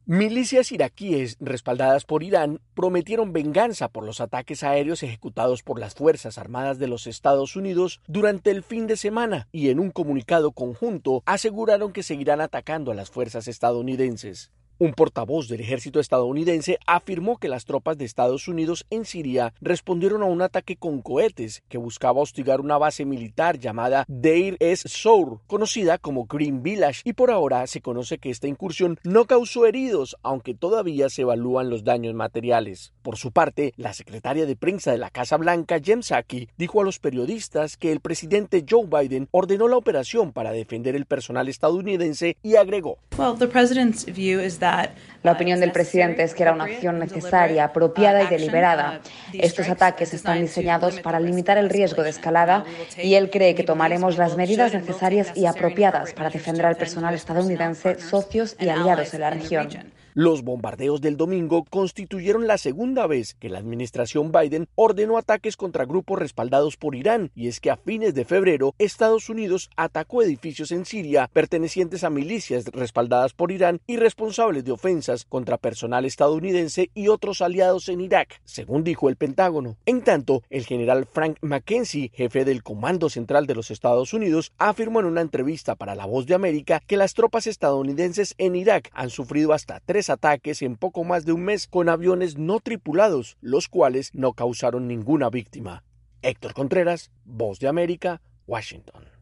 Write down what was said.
Milicias iraquíes respaldadas por Irán prometieron venganza por los ataques aéreos ejecutados por las Fuerzas Armadas de los Estados Unidos durante el fin de semana y en un comunicado conjunto aseguraron que seguirán atacando a las fuerzas estadounidenses. Un portavoz del ejército estadounidense afirmó que las tropas de Estados Unidos en Siria respondieron a un ataque con cohetes que buscaba hostigar una base militar llamada Deir ez-Zor, conocida como Green Village, y por ahora se conoce que esta incursión no causó heridos, aunque todavía se evalúan los daños materiales. Por su parte, la secretaria de prensa de la Casa Blanca, Jen Psaki, dijo a los periodistas que el presidente Joe Biden ordenó la operación para defender el personal estadounidense y agregó: La opinión del presidente es que era una acción necesaria, apropiada y deliberada. Estos ataques están diseñados para limitar el riesgo de escalada y él cree que tomaremos las medidas necesarias y apropiadas para defender al personal estadounidense, socios y aliados en la región. Los bombardeos del domingo constituyeron la segunda vez que la administración Biden ordenó ataques contra grupos respaldados por Irán, y es que a fines de febrero Estados Unidos atacó edificios en Siria pertenecientes a milicias respaldadas por Irán y responsables de ofensas contra personal estadounidense y otros aliados en Irak, según dijo el Pentágono. En tanto, el general Frank McKenzie, jefe del Comando Central de los Estados Unidos, afirmó en una entrevista para La Voz de América que las tropas estadounidenses en Irak han sufrido hasta 3 ataques en poco más de un mes con aviones no tripulados, los cuales no causaron ninguna víctima. Héctor Contreras, Voz de América, Washington.